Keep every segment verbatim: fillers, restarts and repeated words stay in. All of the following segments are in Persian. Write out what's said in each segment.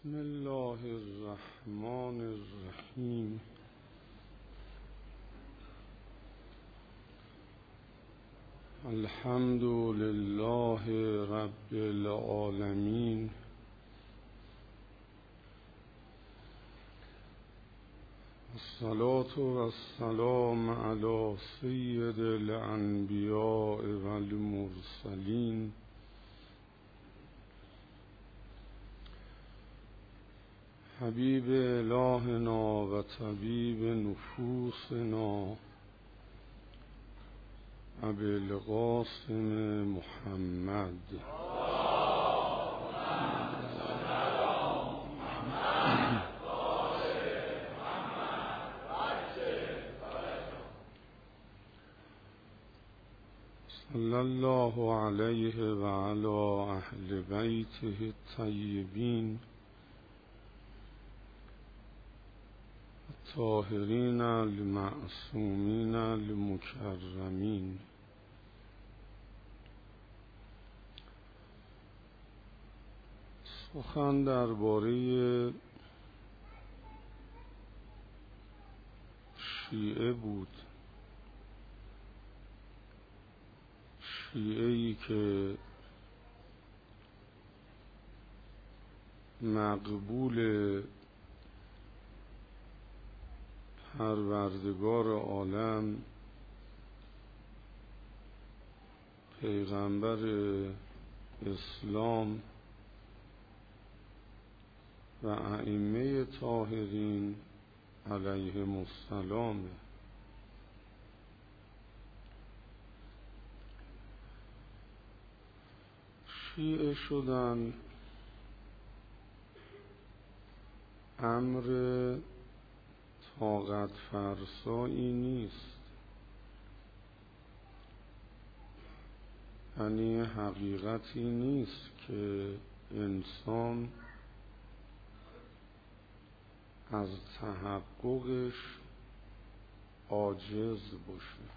بسم الله الرحمن الرحیم. الحمد لله رب العالمین. الصلاة والسلام علی سید الانبیاء والمرسلین حبیب الهنا و طبیب نفوسنا ابی القاسم محمد. صلی الله علیه و علی اهل بیته الطیبین الطاهرین المعصومین المکرمین. سخن درباره شیعه بود، شیعه‌ای که مقبول پروردگار عالم پیغمبر اسلام و ائمه طاهرین علیهم السلام. شیعه شدن امر طاقت فرسایی نیست، یعنی حقیقتی نیست که انسان از تحققش عاجز باشه.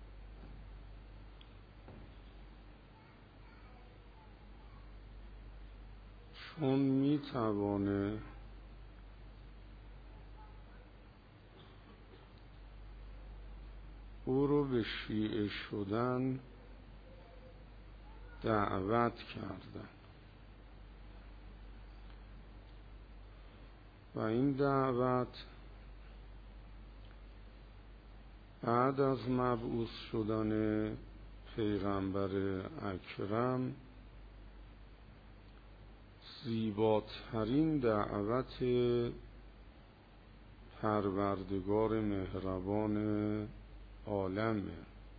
چون میتوانه او رو به شیعه شدن دعوت کردن و این دعوت بعد از مبعوث شدن پیغمبر اکرم زیباترین دعوت پروردگار مهربان عالمه.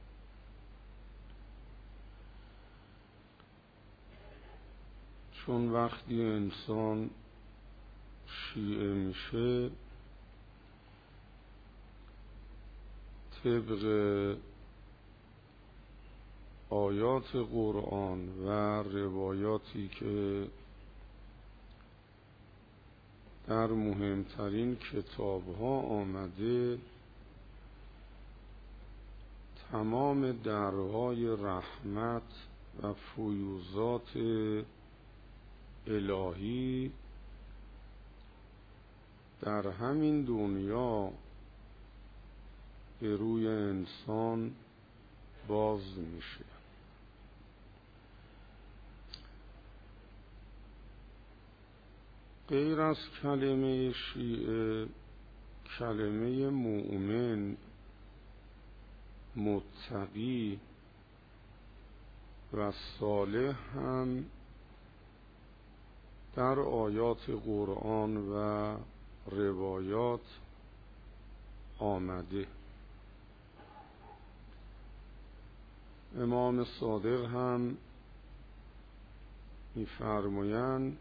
چون وقتی انسان شیعه میشه طبق آیات قرآن و روایاتی که در مهمترین کتاب‌ها آمده، تمام درهای رحمت و فیوضات الهی در همین دنیا به روی انسان باز میشه. غیر از کلمه شیعه، کلمه مؤمن، متقی و صالح هم در آیات قرآن و روایات آمده. امام صادق هم می‌فرمایند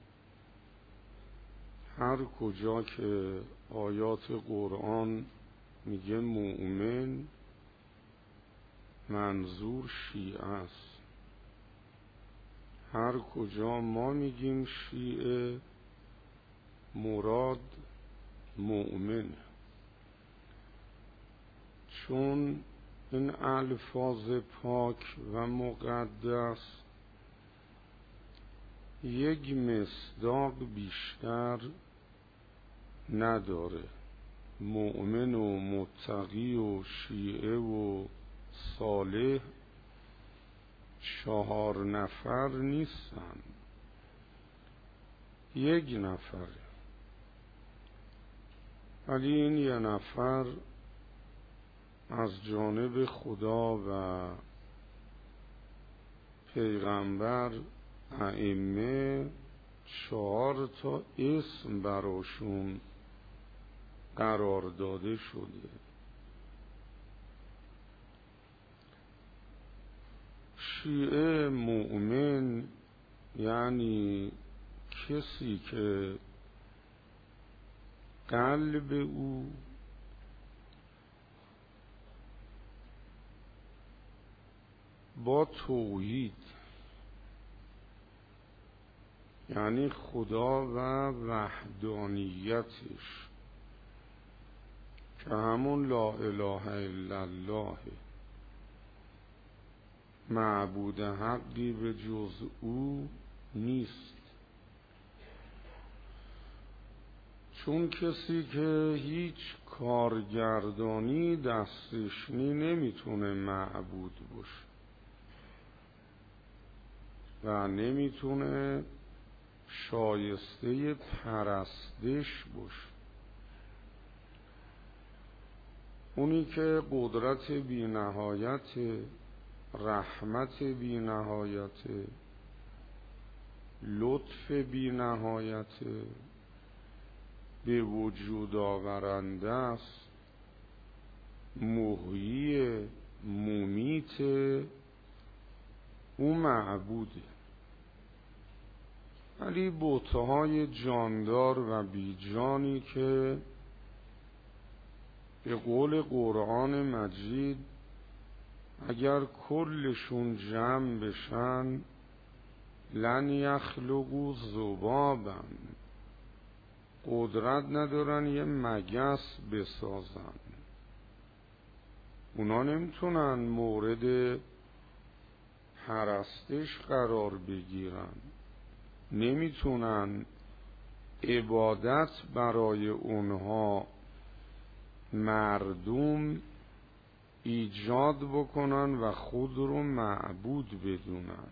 هر کجا که آیات قرآن میگه مؤمن، منظور شیعه است. هر کجا ما میگیم شیعه، مراد مؤمن. چون این الفاظ پاک و مقدس یک مصداق بیشتر نداره. مؤمن و متقی و شیعه و صالح چهار نفر نیستن، یک نفره، ولی این یه نفر از جانب خدا و پیغمبر ائمه چهار تا اسم براشون قرار داده شده. شیعه مؤمن یعنی کسی که قلب او با توحید، یعنی خدا و وحدانیتش که همون لا اله الا الله، معبود حقی به جز او نیست. چون کسی که هیچ کارگردانی دستش نی نمیتونه معبود باشه و نمیتونه شایسته پرستش باشه. اونی که قدرت بی نهایت، رحمت بی نهایت، لطف بی نهایت، به وجود آورنده است، محیی ممیت، او معبوده. ولی بت‌های جاندار و بیجانی که به قول قرآن مجید اگر کلشون جمع بشن لن یخلقوا ذبابا، قدرت ندارن یه مگس بسازن. اونا نمیتونن مورد پرستش قرار بگیرن، نمیتونن عبادت برای اونها مردم ایجاد بکنن و خود رو معبود بدونن.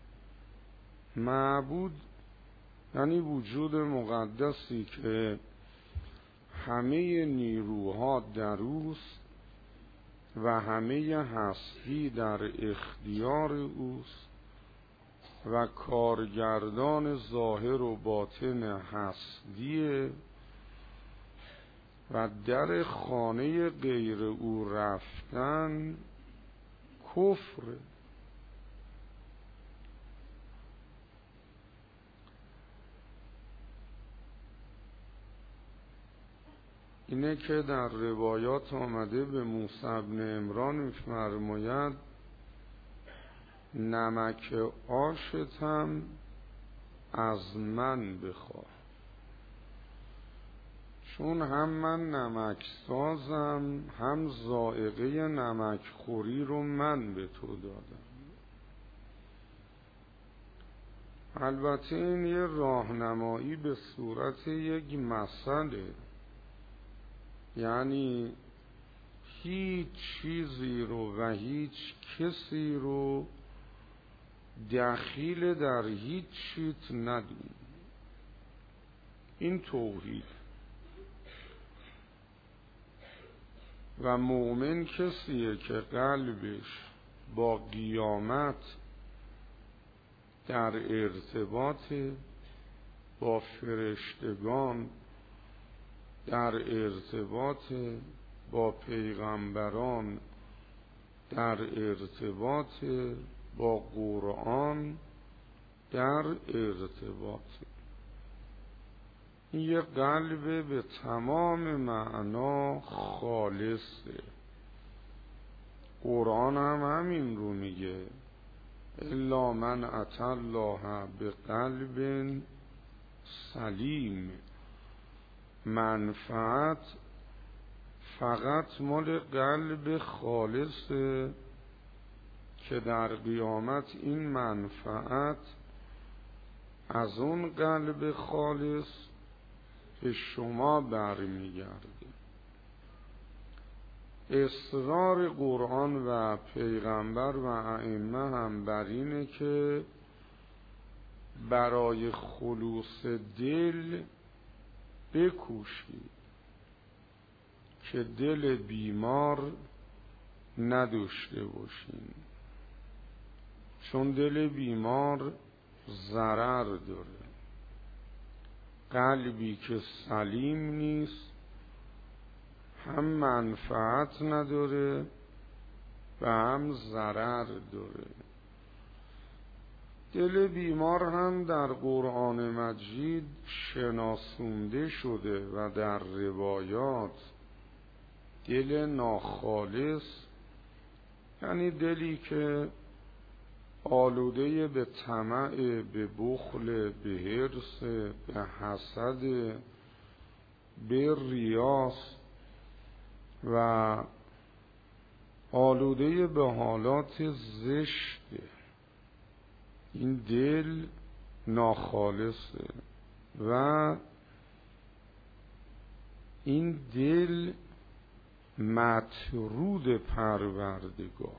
معبود یعنی وجود مقدسی که همه نیروها در اوست و همه هستی در اختیار اوست و کارگردان ظاهر و باطن هستیه و در خانه غیر او رفتن کفر. اینه که در روایات آمده به موسی بن عمران می‌فرماید نمک آشتم از من بخواه، چون هم من نمک سازم هم ذائقه نمک خوری رو من به تو دادم. البته این یه راهنمایی به صورت یک مثله، یعنی هیچ چیزی رو و هیچ کسی رو دخیل در هیچ چیز ندون. این توحید. و مؤمن کسیه که قلبش با قیامت در ارتباط، با فرشتگان در ارتباط، با پیغمبران در ارتباط، با قرآن در ارتباط. این یه قلب به تمام معنا خالصه. قرآن هم همین رو میگه الا من اتی الله بقلب سلیم. منفعت فقط مال قلب خالصه که در قیامت این منفعت از اون قلب خالص به شما برمیگرده. اصرار قرآن و پیغمبر و ائمه هم بر اینه که برای خلوص دل بکوشید که دل بیمار نداشته باشین، چون دل بیمار ضرر داره. قلبی که سلیم نیست هم منفعت نداره و هم ضرر داره. دل بیمار هم در قرآن مجید شناسونده شده و در روایات دل ناخالص، یعنی دلی که آلوده به طمع، به بخل، به حرص، به حسد، به ریاست و آلوده به حالات زشته. این دل ناخالصه و این دل مطرود پروردگار.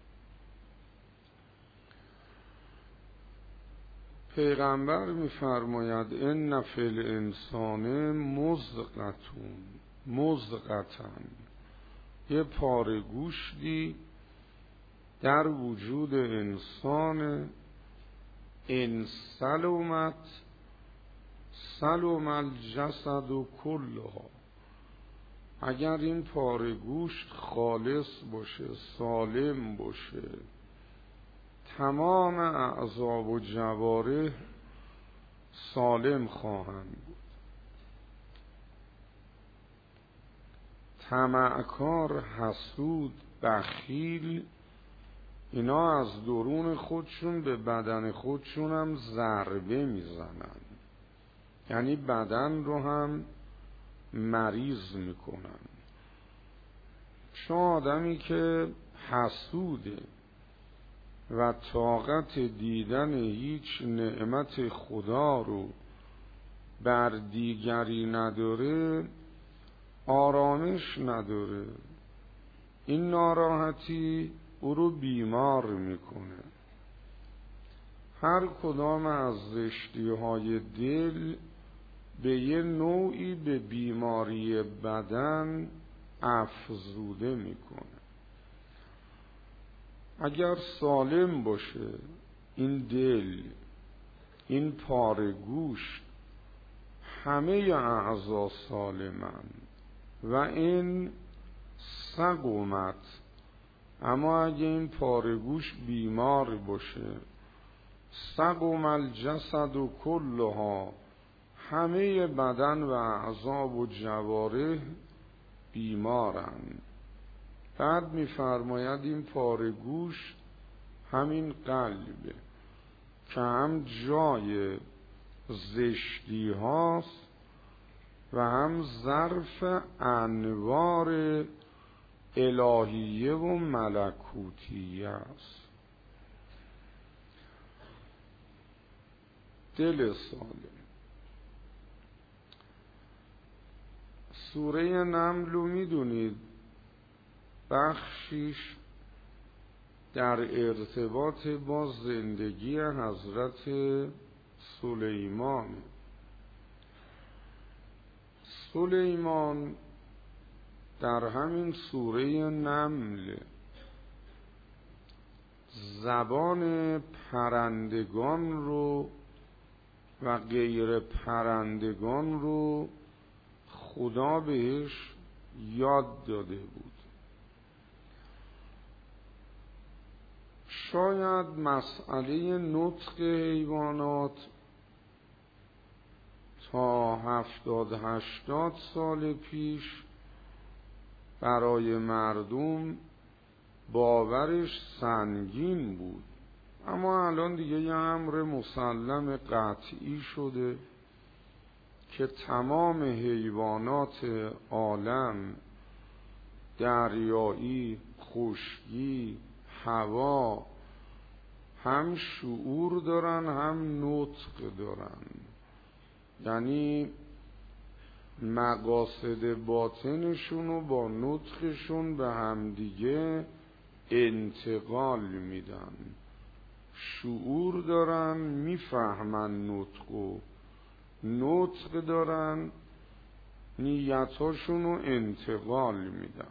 پیغمبر می‌فرماید ان فی الانسان مضغةٌ مضغةً، یه پاره گوشتی در وجود انسان، ان سلمت سلم الجسد کلها، اگر این پاره گوشت خالص باشه، سالم باشه، تمام اعضا و جوارح سالم خواهند بود. طمعکار، حسود، بخیل، اینا از درون خودشون به بدن خودشون هم ضربه میزنن، یعنی بدن رو هم مریض میکنن. چون آدمی که حسوده و طاقت دیدن هیچ نعمت خدا رو بر دیگری نداره، آرامش نداره. این ناراحتی او رو بیمار میکنه. هر کدام از زشتی های دل به یه نوعی به بیماری بدن افزوده میکنه. اگر سالم باشه این دل، این پاره گوشت، همه اعضا سالمن و این سقومت، اما اگه این پاره گوشت بیمار باشه، سقوم الجسد و کلها، همه بدن و اعضا و جوارح بیمارن. بعد می‌فرماید این پاره گوشت همین قلبه که هم جای زشتی هاست و هم ظرف انوار الهیه و ملکوتیه است. دل سالم. سوره نمل رو میدونید، بخشیش در ارتباط با زندگی حضرت سلیمان. سلیمان در همین سوره نمل زبان پرندگان رو و غیر پرندگان رو خدا بهش یاد داده بود. شاید مسئله نطق حیوانات تا هفتاد هشتاد سال پیش برای مردم باورش سنگین بود، اما الان دیگه یه امر مسلم قطعی شده که تمام حیوانات عالم، دریایی، خشکی، هوا، هم شعور دارن هم نطق دارن، یعنی مقاصد باطنشون رو با نطقشون به همدیگه انتقال میدن. شعور دارن، میفهمن نطق و نطق دارن، نیتاشون رو انتقال میدن.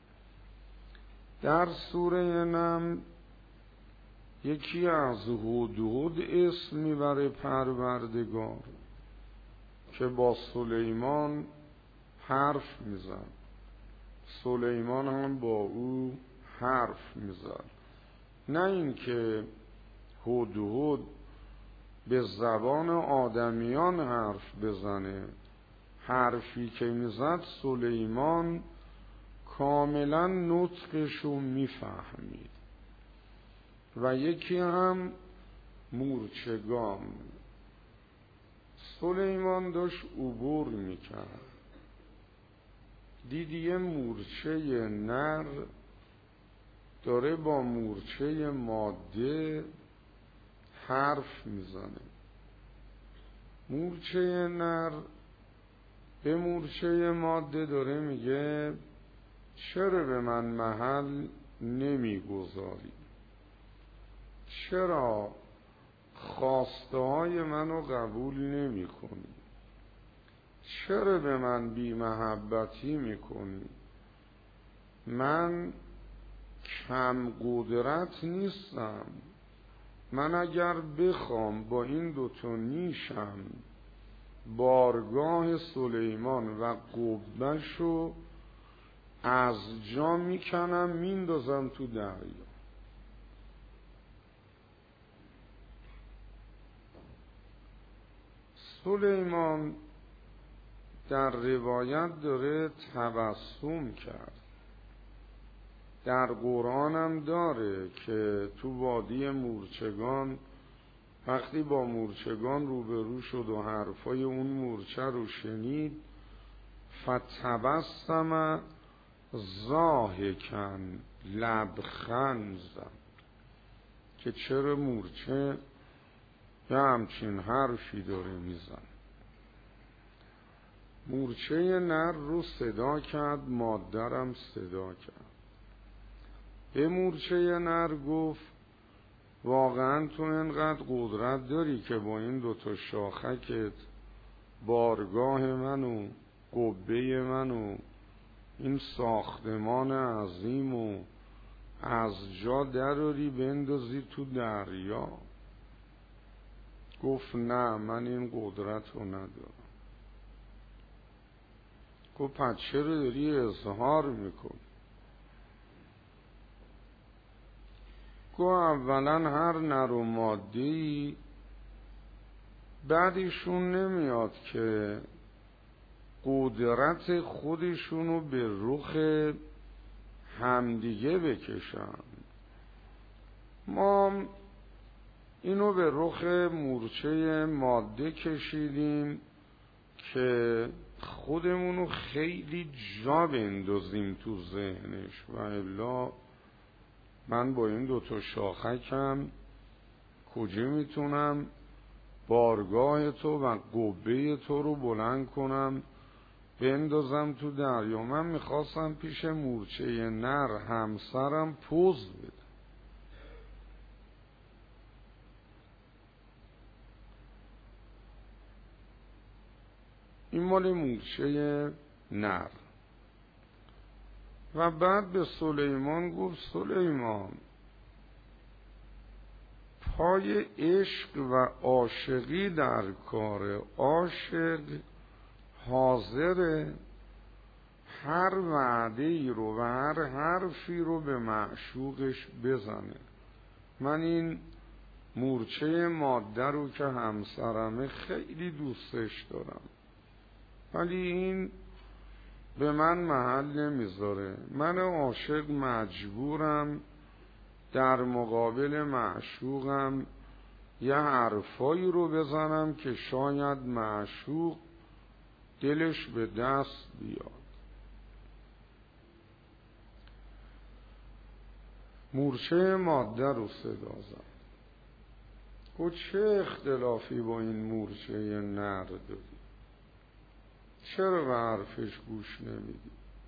در سوره نمل یکی از هدهد اسم میبره پروردگار که با سلیمان حرف میزد، سلیمان هم با او حرف میزد. نه اینکه هدهد به زبان آدمیان حرف بزنه، حرفی که میزد سلیمان کاملا نطقشو میفهمید. و یکی هم مورچگان، سلیمان داشت عبور میکرد، دید یه مورچه نر داره با مورچه ماده حرف میزنه. مورچه نر به مورچه ماده داره میگه چرا به من محل نمیگذاری؟ چرا خواسته های منو قبول نمی کنی؟ چرا به من بی محبتی می کنی؟ من کم قدرت نیستم، من اگر بخوام با این دوتا نیشم بارگاه سلیمان و قبهشو از جا میکنم میندازم تو دریا. سلیمان در روایت داره تبسم کرد، در قرآن هم داره که تو وادی مورچگان وقتی با مورچگان روبرو شد و حرفای اون مورچه رو شنید، فتبسم ضاحکا، لبخند زد که چرا مورچه یه همچین حرفی داره میزن. مورچه نر رو صدا کرد، مادرم صدا کرد. به مورچه نر گفت واقعا تو اینقدر قدرت داری که با این دوتا شاخکت بارگاه منو، قبه منو، این ساختمان عظیم و از جا دراری بندازی تو دریا؟ گفت نه، من این قدرت رو ندارم. گفت پس چرا داری اظهار میکن؟ گفت اولا هر نر و ماده‌ای بعدشون نمیاد که قدرت خودشونو به رخ همدیگه بکشن. ما اینو به رخ مورچه ماده کشیدیم که خودمونو خیلی جا بندازیم تو ذهنش، و الا من با این دوتا شاخکم کجا میتونم بارگاه تو و قبه تو رو بلند کنم بندازم تو دریا؟ من میخواستم پیش مورچه نر همسرم پوز بدم. این مال مورچه نر. و بعد به سلیمان گفت سلیمان، پای عشق و عاشقی در کار، عاشق حاضر هر وعده ای رو و هر حرفی رو به معشوقش بزنه. من این مورچه ماده رو که همسرمه خیلی دوستش دارم، ولی این به من محل نمیذاره. من عاشق مجبورم در مقابل معشوقم یه حرفایی رو بزنم که شاید معشوق دلش به دست بیاد. مورچه ماده رو صدا زد. تو چه اختلافی با این مورچه نر داری؟ چرا به حرفش گوش نمیدی؟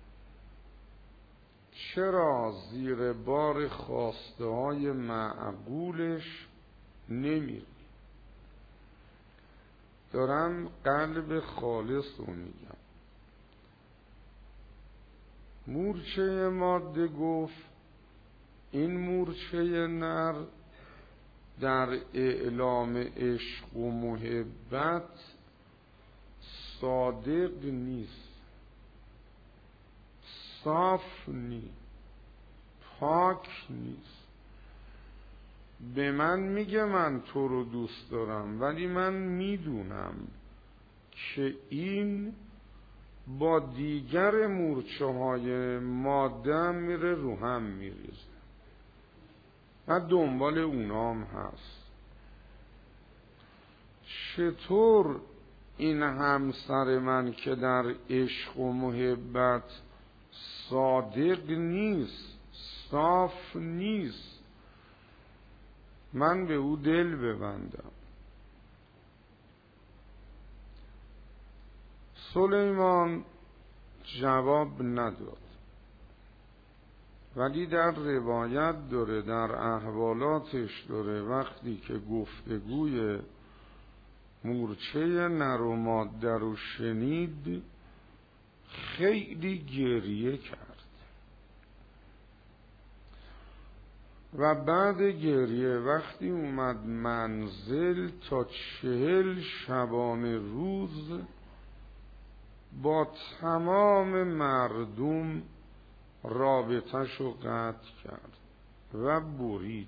چرا زیر بار خواسته های معقولش نمیری؟ دارم قلب خالص رو میگم. مورچه ماده گفت این مورچه نر در اعلام عشق و محبت صادق نیست، صاف نیست، پاک نیست. به من میگه من تو رو دوست دارم، ولی من میدونم که این با دیگر مورچه های ماده میره رو هم میریزه و دنبال اونام هست. چطور این همسر من که در عشق و محبت صادق نیست، صاف نیست، من به او دل ببندم؟ سلیمان جواب نداد، ولی در روایت داره، در احوالاتش داره، وقتی که گفتگوی مورچه نر و ماده رو شنید خیلی گریه کرد و بعد گریه وقتی اومد منزل تا چهل شبانه روز با تمام مردم رابطه‌ش رو قطع کرد و برید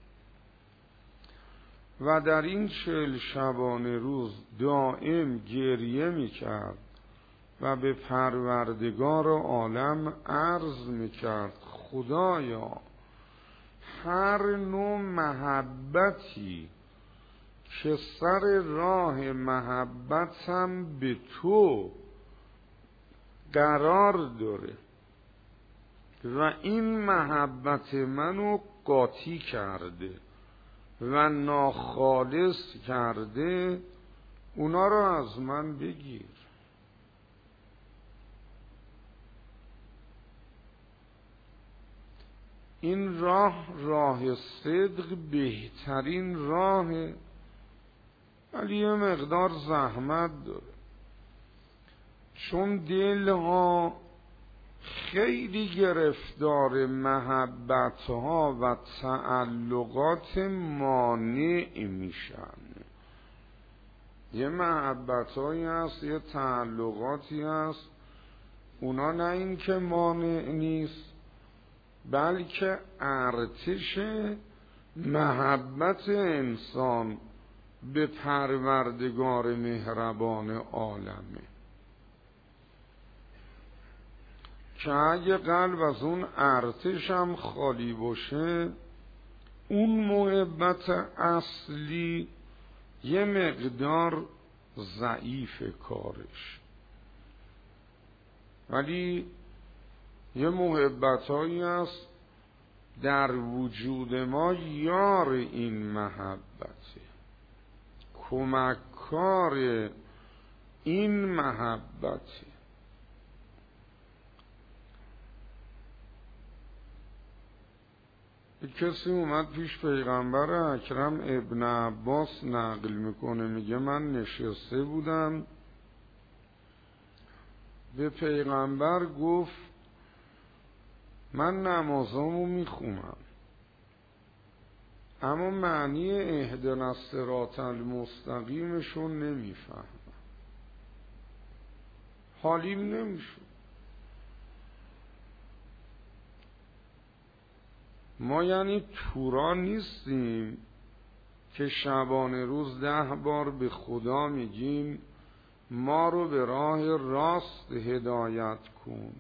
و در این چهل شبانه روز دائم گریه میکرد و به پروردگار عالم عرض میکرد خدایا هر نوع محبتی که سر راه محبتم به تو قرار داره و این محبت منو قاطی کرده و ناخالص کرده، اونا رو از من بگیر. این راه راه صدق بهترین راهه، ولی یه مقدار زحمت داره، چون دلها خیلی گرفتار محبتها و تعلقات مانع میشن. یه محبتهایی هست، یه تعلقاتی هست، اونا نه این که مانع نیست، بلکه ارتش محبت انسان به پروردگار مهربان عالمه که اگه قلب از اون ارتش هم خالی باشه، اون محبت اصلی یه مقدار ضعیف کارش. ولی یه محبت هایی هست در وجود ما یار این محبته، کمککار این محبته. کسی اومد پیش پیغمبر اکرم ابن عباس نقل میکنه، میگه من نشسته بودم، به پیغمبر گفت من نمازامو میخونم اما معنی اهدنا الصراط المستقیمشون نمیفهمم، حالیم نمیشون. ما یعنی تورا نیستیم که شبانه روز ده بار به خدا میگیم ما رو به راه راست هدایت کن.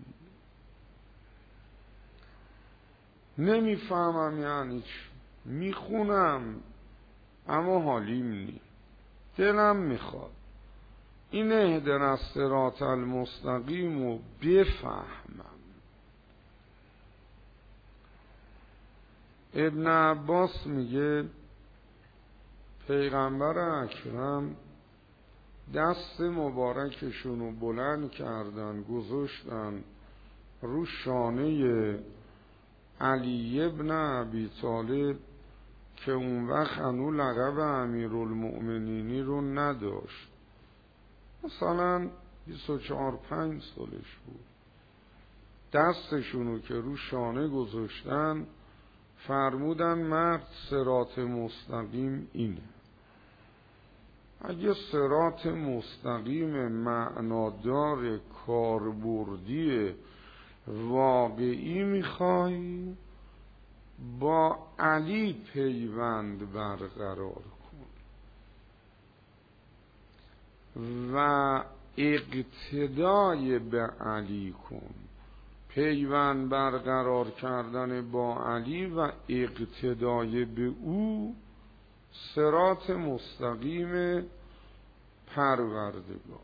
نمیفهمم یعنی چی، میخونم اما حالیم نی، دلم میخواد این اهدنا الصراط المستقیم رو بفهمم. ابن عباس میگه پیغمبر اکرم دست مبارکشون رو بلند کردن، گذاشتن رو شانه علی ابن ابی طالب که اون وقت هنو لقب امیرالمؤمنینی رو نداشت، مثلا بیست و چهار پنج سالش بود. دستشونو که رو شانه گذاشتن فرمودن مرد صراط مستقیم اینه. اگه صراط مستقیم معنادار کاربردی واقعی میخوای، با علی پیوند برقرار کن و اقتدای به علی کن. پیوند برقرار کردن با علی و اقتدای به او صراط مستقیم پروردگار.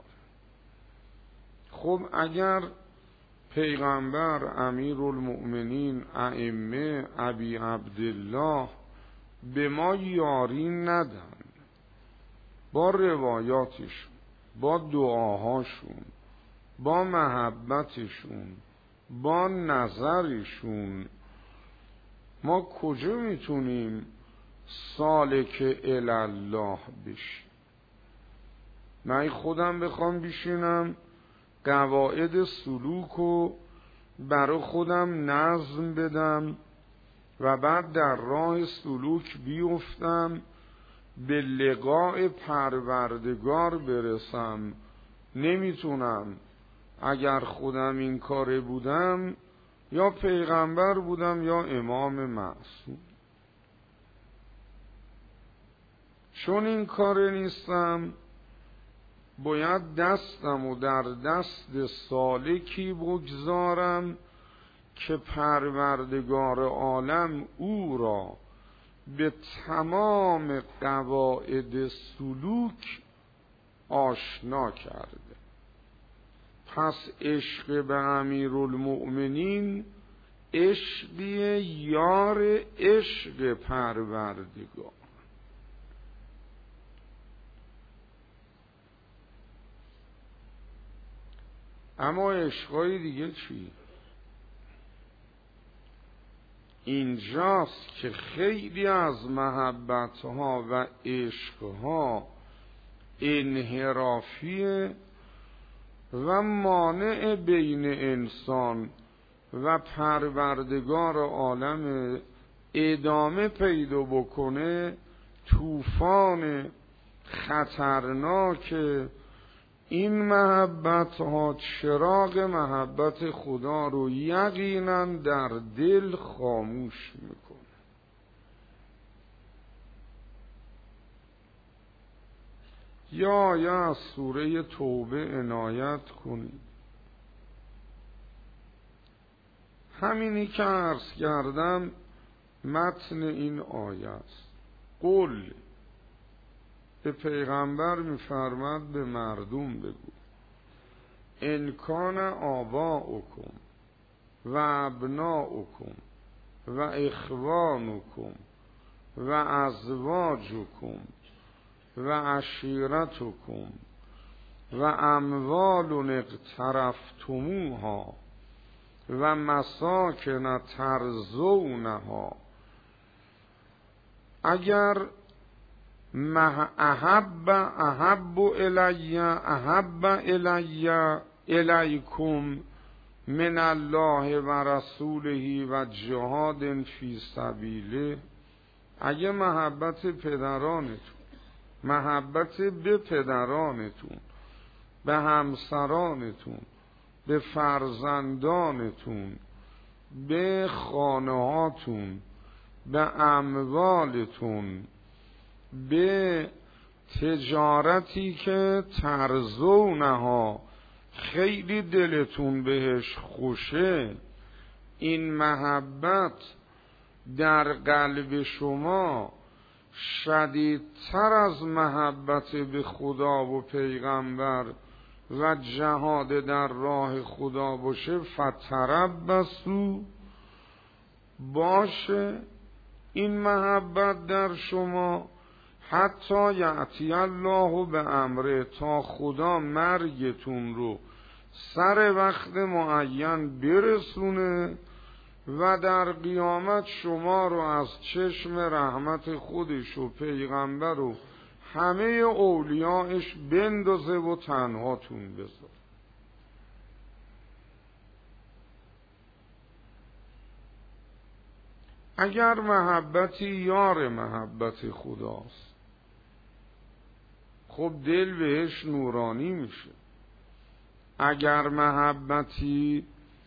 خب اگر پیغمبر امیرالمؤمنین ائمه ابی عبدالله به ما یاری ندن، با روایاتشون، با دعاهاشون، با محبتشون، با نظرشون، ما کجا میتونیم سالک الله بشیم؟ من خودم بخوام بشینم قواعد سلوک رو برای خودم نظم بدم و بعد در راه سلوک بیفتم به لقاء پروردگار برسم، نمیتونم. اگر خودم این کاره بودم یا پیغمبر بودم یا امام معصوم. چون این کاره نیستم، باید دستم و در دست سالکی بگذارم که پروردگار عالم او را به تمام قواعد سلوک آشنا کرده. پس عشق به امیرالمؤمنین عشقی یار عشق پروردگار. اما عشقای دیگه چی؟ اینجاست که خیلی از محبتها و عشقها انحرافیه و مانع بین انسان و پروردگار عالم ادامه پیدا بکنه. طوفان خطرناک این محبت ها چراغ محبت خدا رو یقینا در دل خاموش میکنه. یا یا سوره توبه عنایت کنید. همینی که عرض کردم متن این آیه است. قل، به پیغمبر میفرماد به مردم بگو، ان کان آباؤکم و ابناؤکم و اخوانکم و ازواجکم و عشیرتکم و اموال اقترفتموها و مساکن ترضونها، اگر احب احب الی احب الی الیکم من الله و رسوله و جهاد فی سبیله، اگه محبت پدرانتون، محبت به پدرانتون، به همسرانتون، به فرزندانتون، به خانهاتون، به اموالتون، به تجارتی که ترضونها خیلی دلتون بهش خوشه، این محبت در قلب شما شدیدتر از محبت به خدا و پیغمبر و جهاد در راه خدا باشه، فتربصوا، باشه این محبت در شما حتی یأتی الله به امره، تا خدا مرگتون رو سر وقت معین برسونه و در قیامت شما رو از چشم رحمت خودش و پیغمبر و همه اولیاءش بندازه و تنهاتون بذاره. اگر محبتی یار محبت خداست، خب دل بهش نورانی میشه. اگر محبتی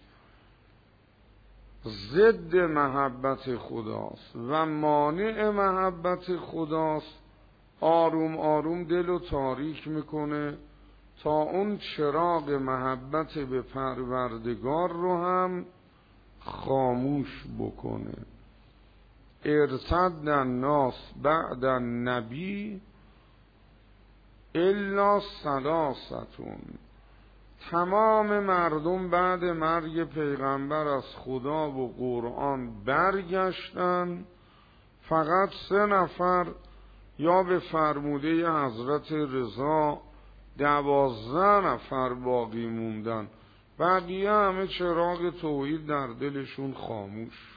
ضد محبت خداست و مانع محبت خداست، آروم آروم دلو تاریک میکنه تا اون چراغ محبت به پروردگار رو هم خاموش بکنه. ارتد الناس بعد النبی الا ثلاثتون، تمام مردم بعد مرگ پیغمبر از خدا و قرآن برگشتن، فقط سه نفر یا به فرموده حضرت رضا دوازده نفر باقی موندن، بقیه همه چراغ توحید در دلشون خاموش.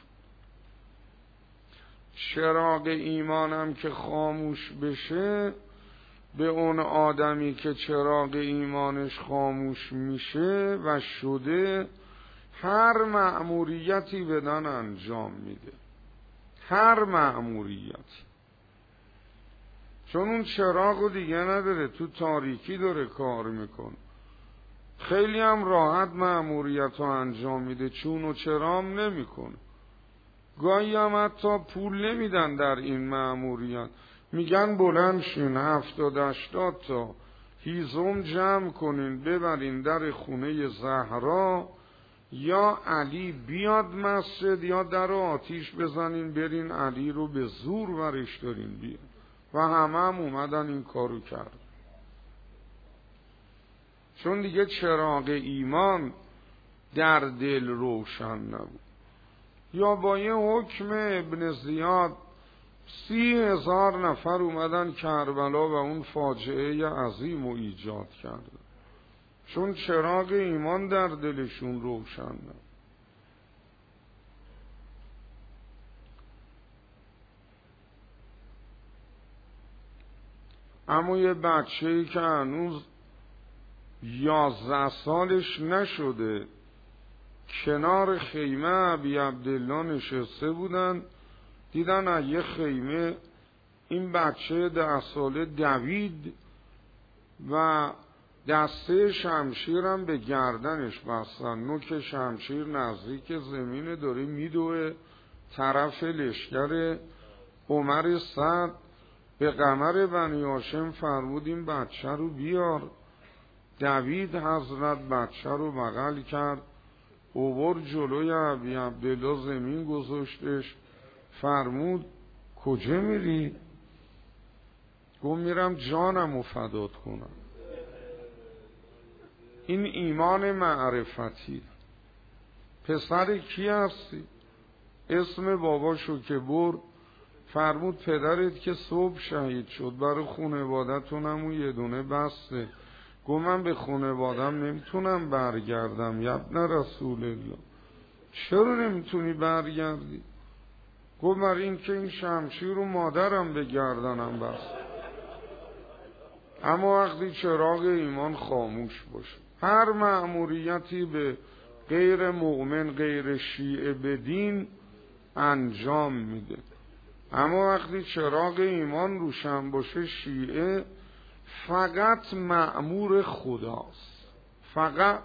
چراغ ایمانم که خاموش بشه، به اون آدمی که چراغ ایمانش خاموش میشه و شده، هر مأموریتی بدن انجام میده، هر مأموریتی، چون اون چراغو دیگه نداره، تو تاریکی داره کار میکنه. خیلی هم راحت مأموریت رو انجام میده، چون و چرام نمیکنه. گاهی هم حتی پول نمیدن در این مأموریت، میگن بلند شین هفتاد هشتاد تا هیزم جمع کنین ببرین در خونه زهرا، یا علی بیاد مسجد، یا در آتیش بزنین برین علی رو به زور ورش دارین بیاد. و همه هم اومدن این کارو کرد، چون دیگه چراغ ایمان در دل روشن نبود. یا با یه حکم ابن زیاد سی هزار نفر اومدن کربلا و اون فاجعه عظیم رو ایجاد کردن، چون چراغ ایمان در دلشون روشن نبود. اما یه بچه‌ای که هنوز یازده سالش نشده کنار خیمه ابی عبدالله نشسته بودن، دیدن از یه خیمه این بچه ده ساله دوید و دسته شمشیرم به گردنش بستن. نوک شمشیر نزدیک زمین داره میدوه طرف لشکر عمر سعد. به قمر بنی هاشم فرمود این بچه رو بیار. دوید حضرت بچه رو بغل کرد، اوور جلوی ابی عبدالله زمین گذاشتش، فرمود کجا میری؟ گفت میرم جانم رو فدات کنم. این ایمان معرفتی. پسر کی هستی؟ اسم باباشو که برد، فرمود پدرت که صبح شهید شد، برای خانواده‌تونم و یه دونه بسته. گفت من به خانواده‌ام نمیتونم برگردم یا ابن رسول الله. چرا نمیتونی برگردی؟ گفت برای این که این شمشیر رو مادرم به گردنم بست. اما وقتی چراغ ایمان خاموش باشه، هر مأموریتی به غیر مؤمن غیر شیعه بدین انجام میده. اما وقتی چراغ ایمان روشن باشه، شیعه فقط مأمور خداست. فقط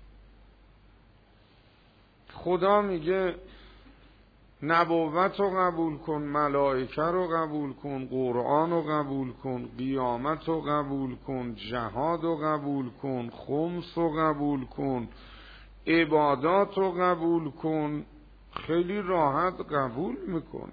خدا میگه نبوت رو قبول کن، ملائکه رو قبول کن، قرآن رو قبول کن، قیامت رو قبول کن، جهاد رو قبول کن، خمس رو قبول کن، عبادات رو قبول کن. خیلی راحت قبول میکنه،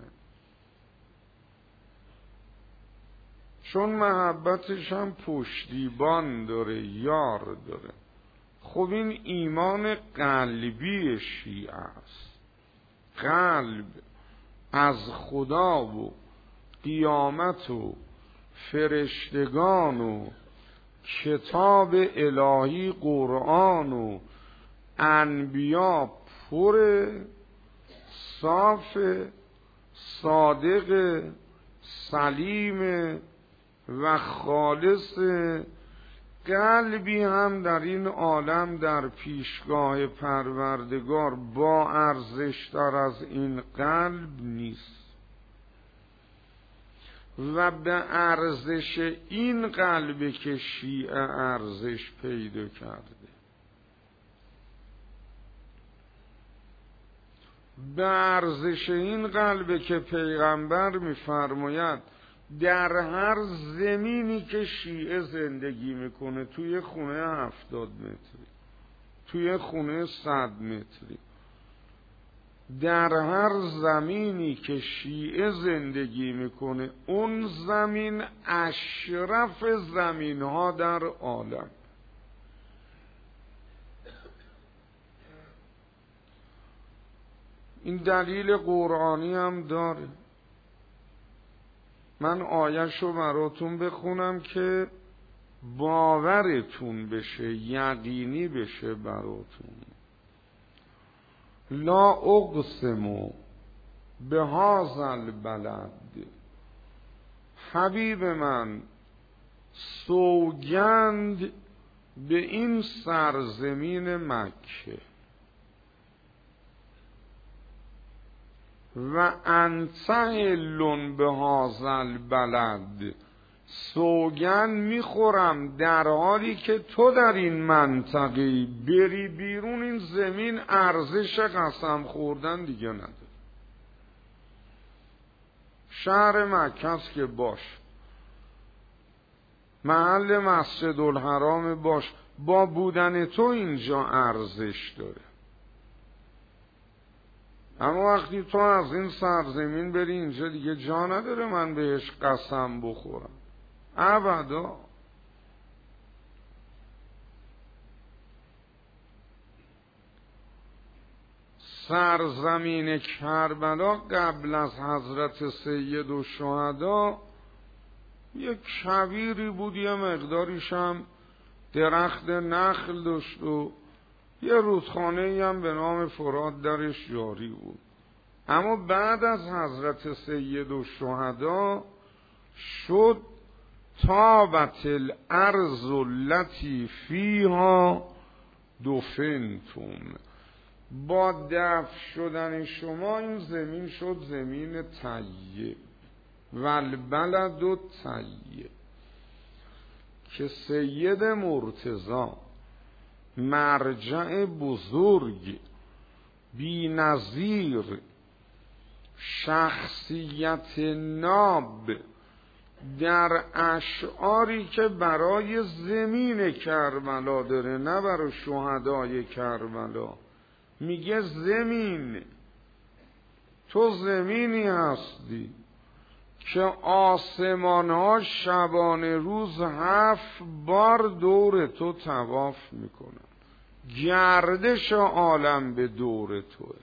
چون محبتش هم پشتیبان داره، یار داره. خب این ایمان قلبی شیعه است. قلب از خدا و قیامت و فرشتگان و کتاب الهی قرآن و انبیا پر صاف صادق سلیم و خالص، قلبی هم در این عالم در پیشگاه پروردگار با ارزش تر از این قلب نیست و به ارزش این قلب که شیعه ارزش پیدا کرده. به ارزش این قلب که پیغمبر می‌فرماید در هر زمینی که شیعه زندگی میکنه، توی خونه هفتاد متری، توی خونه صد متری، در هر زمینی که شیعه زندگی میکنه، اون زمین اشرف زمین ها در عالم. این دلیل قرآنی هم داره. من آیه‌شو براتون بخونم که باورتون بشه، یقینی بشه براتون. لا اقسم بهذا البلد، حبیب من سوگند به این سرزمین مکه، و انت حل بهذا البلد، سوگند میخورم در حالی که تو در این منطقه بری بیرون، این زمین ارزش قسم خوردن دیگه نداره. شهر مکه است که باش، محل مسجد الحرام باش، با بودن تو اینجا ارزش داره. اما وقتی تو از این سرزمین بری اینجا دیگه جا نداره من بهش قسم بخورم، ابدا. سرزمین کربلا قبل از حضرت سید الشهدا یک کویری بود، یه مقداریش هم درخت نخل داشت و یه رودخانه‌ای هم به نام فرات درش جاری بود. اما بعد از حضرت سید الشهدا شد تابت الارض التي فیها دفنتم، با دفن شدن شما این زمین شد زمین طیب، والبلد الطیب، که سید مرتضی مرجع بزرگ بی نظیر، شخصیت ناب، در اشعاری که برای زمین کربلا داره، نه برای شهدای کربلا، میگه زمین، تو زمینی هستی که آسمان ها شبانه روز هفت بار دور تو طواف میکنن، گردش عالم به دور توه.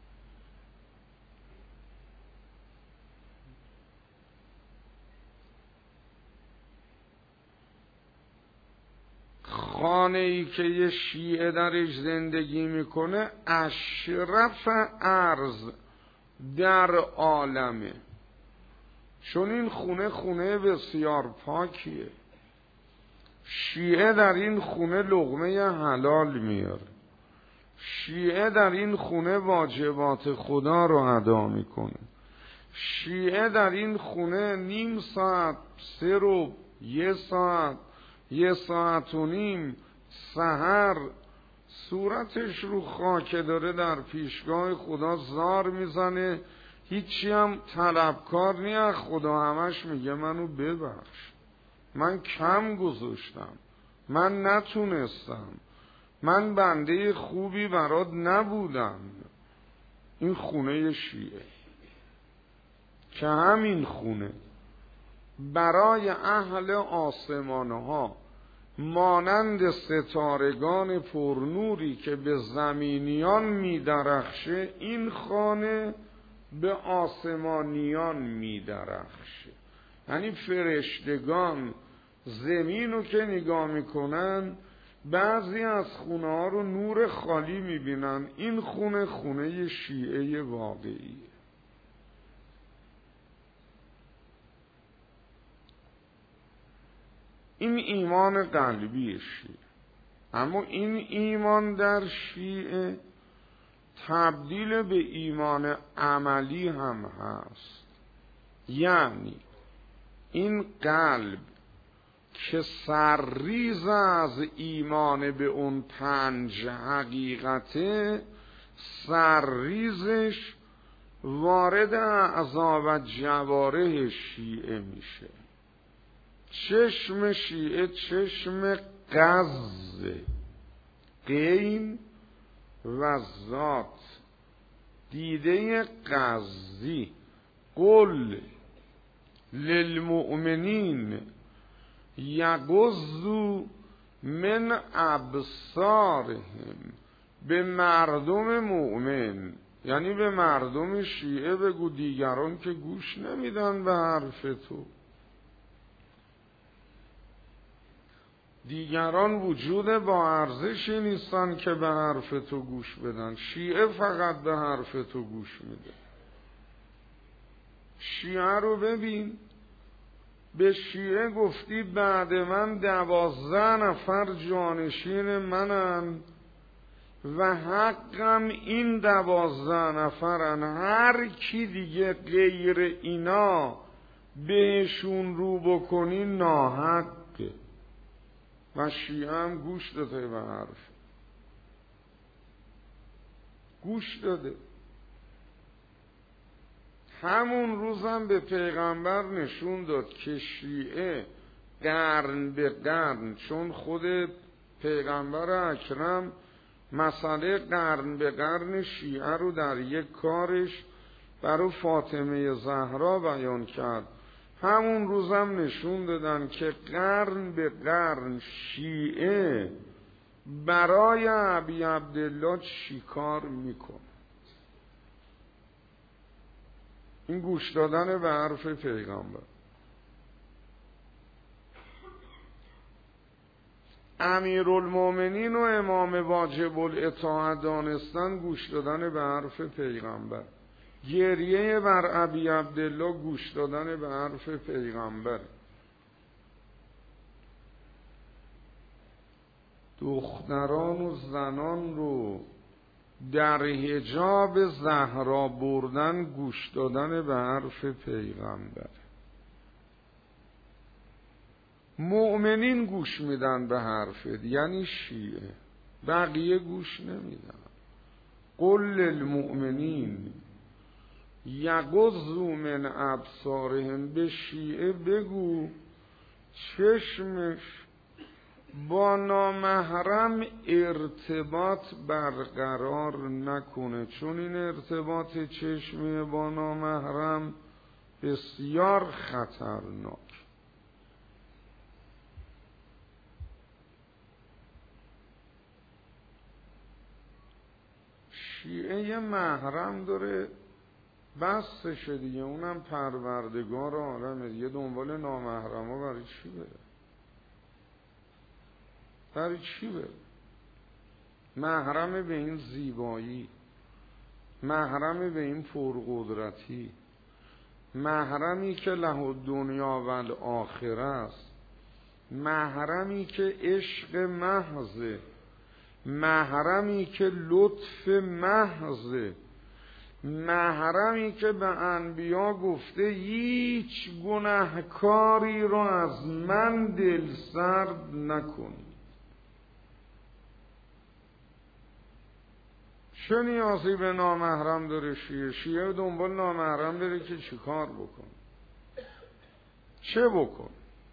خانه ای که یه شیعه درش زندگی میکنه اشرف ارض در عالمه، چون این خونه خونه بسیار پاکیه. شیعه در این خونه لقمه حلال میاره، شیعه در این خونه واجبات خدا رو ادا میکنه، شیعه در این خونه نیم ساعت، سه رو، یه ساعت، یه ساعت و نیم سحر صورتش رو خاکه داره در پیشگاه خدا زار میزنه، هیچی هم طلبکار نیست خدا، همش میگه منو ببخش، من کم گذاشتم، من نتونستم، من بنده خوبی برات نبودم. این خونه شیعه که همین خونه برای اهل آسمانها مانند ستارگان پرنوری که به زمینیان می‌درخشه، این خانه به آسمانیان می‌درخشه. یعنی فرشتگان زمین رو که نگاه میکنن بعضی از خونه ها رو نور خالی میبینن. این خونه خونه شیعه واقعیه. این ایمان قلبی شیعه. اما این ایمان در شیعه تبدیل به ایمان عملی هم هست. یعنی این قلب که سرریز از ایمان به اون پنج حقیقته، سرریزش وارد اعضا و جوارح شیعه میشه. چشم شیعه چشم قز، قین و ذات، دیده قزی. قل للمؤمنین یغضوا من ابصارهم. به مردم مؤمن یعنی به مردم شیعه بگو دیگران که گوش نمیدن به حرف تو، دیگران وجود با ارزشی نیستن که به حرف تو گوش بدن. شیعه فقط به حرف تو گوش میده. شیعه رو ببین، به شیعه گفتی بعد من دوازده نفر جانشین منن و حقم این دوازده نفرن، هر کی دیگه غیر اینا بهشون رو بکنی ناحقه. و شیعه هم گوش داده به حرف، گوش داده. همون روزم به پیغمبر نشون داد که شیعه قرن به قرن، چون خود پیغمبر اکرم مسئله قرن به قرن شیعه رو در یک کارش برای فاطمه زهرا بیان کرد. همون روزم نشون دادن که قرن به قرن شیعه برای ابی عبدالله چی کار میکنه. این گوش دادن به حرف پیغمبر. امیرالمومنین و امام واجب الاطاعت دانستن گوش دادن به حرف پیغمبر. گریه بر ابی عبدالله گوش دادن به حرف پیغمبر. دختران و زنان رو در حجاب زهرا بردن گوش دادن به حرف پیغمبر. مؤمنین گوش میدن به حرفت، یعنی شیعه، بقیه گوش نمیدن. قل للمؤمنین یغضوا من ابصارهم. به شیعه بگو چشمش با نامحرم ارتباط برقرار نکنه، چون این ارتباط چشمی با نامحرم بسیار خطرناک. شیعه یه محرم داره بسشه دیگه، اونم پروردگار عالمه دیگه. دنبال نامحرم ها برای چی بره؟ برای چی بره؟ محرم به این زیبایی، محرم به این پرقدرتی، محرمی که له دنیا و الاخره است، محرمی که عشق محضه، محرمی که لطف محضه، محرمی که به انبیا گفته هیچ گناهکاری رو از من دل سرد نکنید. چه نیازی به نامحرم داره شیعه؟ شیعه دنبال نامحرم بره که چی کار بکن؟ چه بکن؟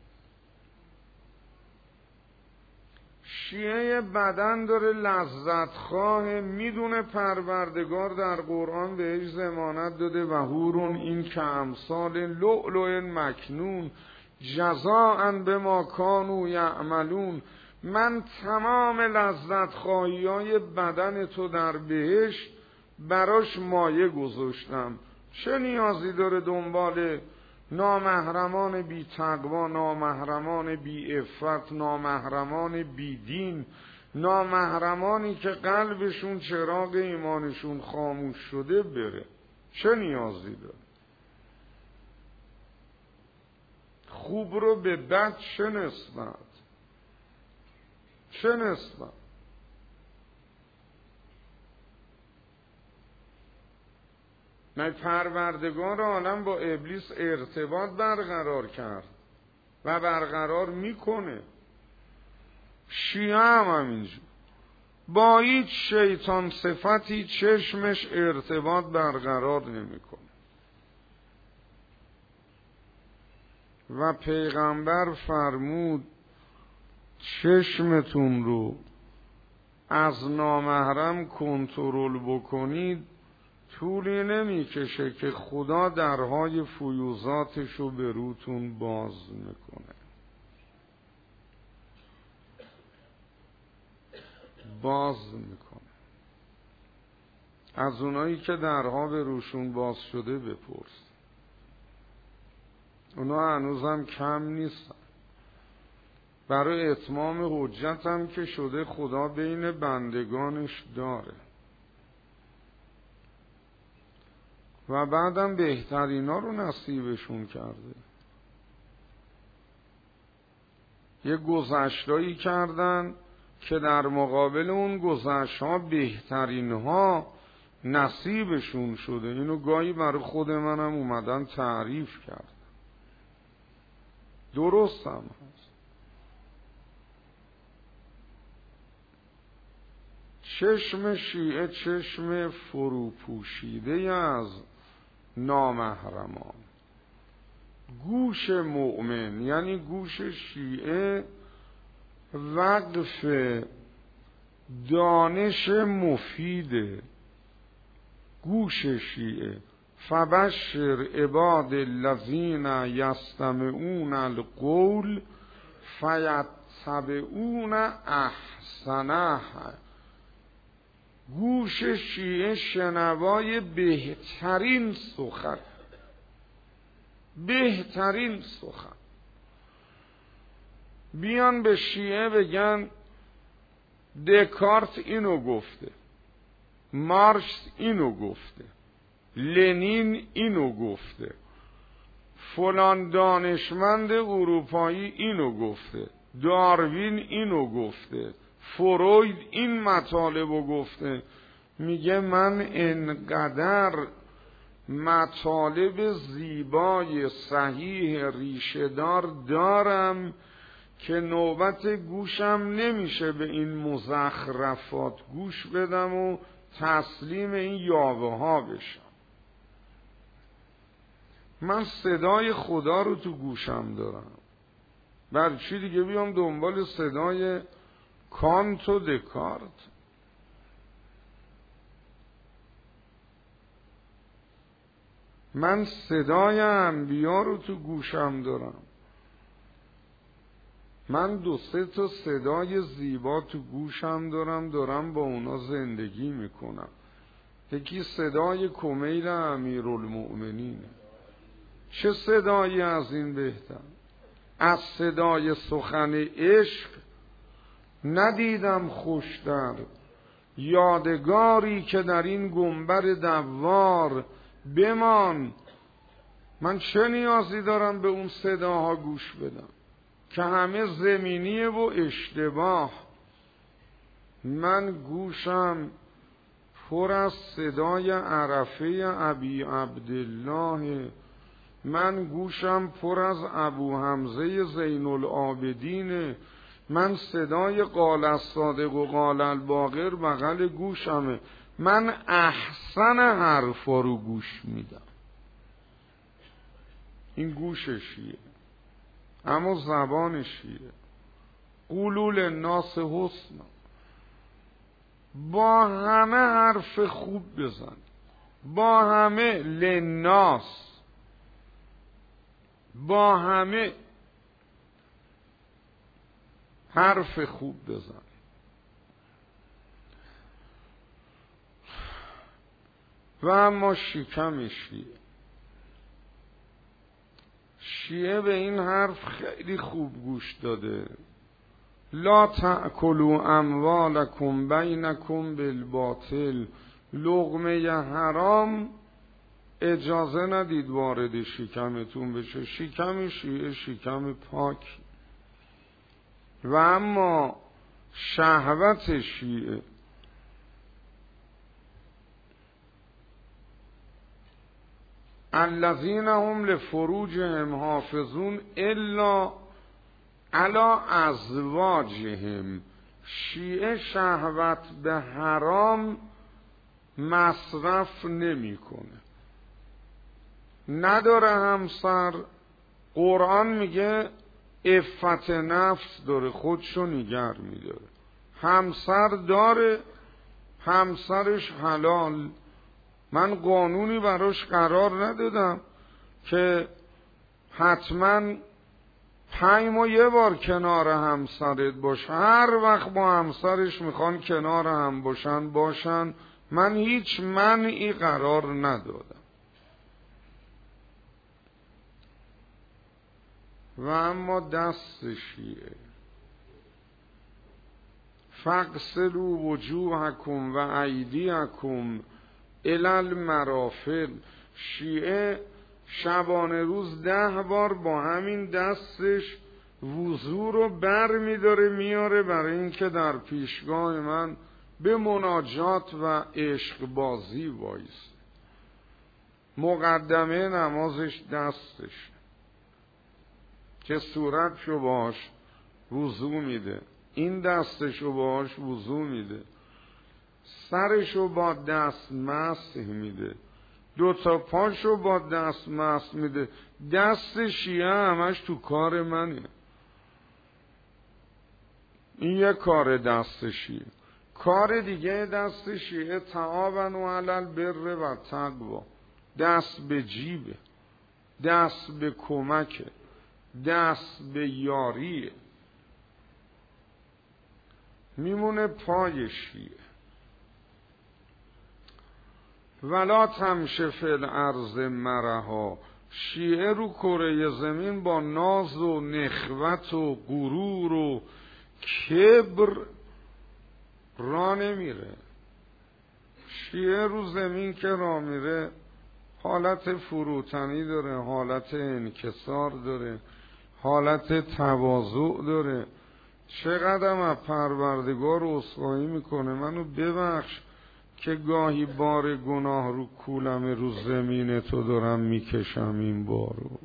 شیعه بدن داره لذت خواه، میدونه پروردگار در قرآن بهش ضمانت داده و حورون این که امثال لؤلؤ مکنون جزاء بما کانوا یعملون. من تمام لذت خواهی های بدن تو در بهشت براش مایه گذاشتم. چه نیازی داره دنبال نامحرمان بی تقوا، نامحرمان بی عفت، نامحرمان بی دین، نامحرمانی که قلبشون چراغ ایمانشون خاموش شده بره. چه نیازی داره؟ خوب رو به بد چه نسبت؟ چه نسبت؟ نه پروردگار عالم با ابلیس ارتباط برقرار کرد و برقرار میکنه. شیعه هم همینجور با هیچ شیطان صفتی چشمش ارتباط برقرار نمیکنه. و پیغمبر فرمود چشمتون رو از نامحرم کنترل بکنید، طولی نمیکشه که خدا درهای فیوزاتش رو به روتون باز میکنه. باز میکنه. از اونایی که درها به روشون باز شده بپرس. اونا هنوزم کم نیستن. برای اتمام حجت هم که شده خدا بین بندگانش داره و بعدم بهترینا رو نصیبشون کرده. یه گذشتایی کردن که در مقابل اون گذشت‌ها بهترینها نصیبشون شده. اینو گاهی برای خود منم اومدن تعریف کرد. درست هم هست. چشم شیعه چشم فروپوشیده از نامحرمان. گوش مؤمن یعنی گوش شیعه وقف دانش مفیده. گوش شیعه فبشر عباد الذین یستمعون القول فیتبعون احسنه. گوش شیعه شنوای بهترین سخن، بهترین سخن. بیان به شیعه بگن دکارت اینو گفته، مارکس اینو گفته، لنین اینو گفته، فلان دانشمند اروپایی اینو گفته، داروین اینو گفته، فروید این مطالبو گفته. میگه من انقدر مطالب زیبای صحیح ریشه‌دار دارم که نوبت گوشم نمیشه به این مزخرفات گوش بدم و تسلیم این یاوه ها بشم. من صدای خدا رو تو گوشم دارم. بر چی دیگه بیام دنبال صدای کانت و دکارت؟ من صدای انبیا رو تو گوشم دارم. من دو سه تا صدای زیبا تو گوشم دارم، دارم با اونا زندگی میکنم. یکی صدای کمیل امیرالمؤمنینه. چه صدایی از این بهتر؟ از صدای سخن عشق ندیدم خوشتر، یادگاری که در این گنبر دوار بمان. من چه نیازی دارم به اون صداها گوش بدم که همه زمینیه و اشتباه؟ من گوشم پر از صدای عرفه ابی عبدالله، من گوشم پر از ابو حمزه زین العابدین، من صدای قال الصادق و قال الباقر بغل گوشمه. من احسن حرفا رو گوش میدم. این گوش شیعه، اما زبان شیعه قولوا للناس حسنا. با همه حرف خوب بزن، با همه للناس، با همه حرف خوب بزن. و اما شکم شیعه شیعه به این حرف خیلی خوب گوش داده. لا تأکلوا اموالکم بینکم بالباطل، لقمه حرام اجازه ندید وارد شکمتون بشه. شکم شیعه شکم پاک، و اما شهوت شیعه الذین هم لفروجهم حافظون الا علی ازواجهم، شیعه شهوت به حرام مصرف نمیکنه، نداره همسر. قرآن میگه عفت نفس داره، خودشو نگر میداره. همسر داره، همسرش حلال. من قانونی براش قرار ندادم که حتما پنج ماه یه بار کنار همسرت باش، هر وقت با همسرش میخوان کنار هم باشن باشن. من هیچ منعی قرار ندادم. و اما دست شیعه فاغسلوا وجوهکم و ایدیکم الی المرافق، شیعه شبانه روز ده بار با همین دستش وضو رو بر میداره میاره برای اینکه در پیشگاه من به مناجات و عشق بازی وایس. مقدمه نمازش دستش که صورتشو باش وضو میده، این دستشو باش وضو میده، سرشو با دست مسح میده، دو تا پاشو با دست مسح میده. دست شیعه همش تو کار منه. این یه کار دست شیعه. کار دیگه دست شیعه تعاونوا علی البر و تقوا، دست به جیبه، دست به کمکه، دست به یاریه. میمونه پای شیعه. ولا تمشی فی الارض مرحا، شیعه رو کره زمین با ناز و نخوت و غرور و کبر را نمیره. شیعه رو زمین که را میره حالت فروتنی داره، حالت انکسار داره، حالت تواضع داره. چقدر از پروردگار عذرخواهی میکنه، منو ببخش که گاهی بار گناه رو کولم رو زمین تو دارم میکشم، این بارو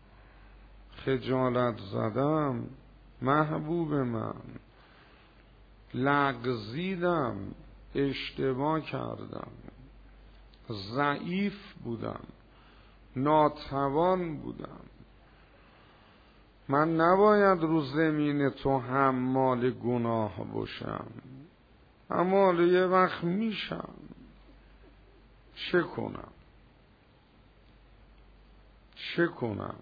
خجالت زدم محبوب من، لغزیدم، اشتباه کردم، ضعیف بودم، ناتوان بودم. من نباید رو زمین تو حمال گناه باشم، اما حالا یه وقت میشم، چه کنم چه کنم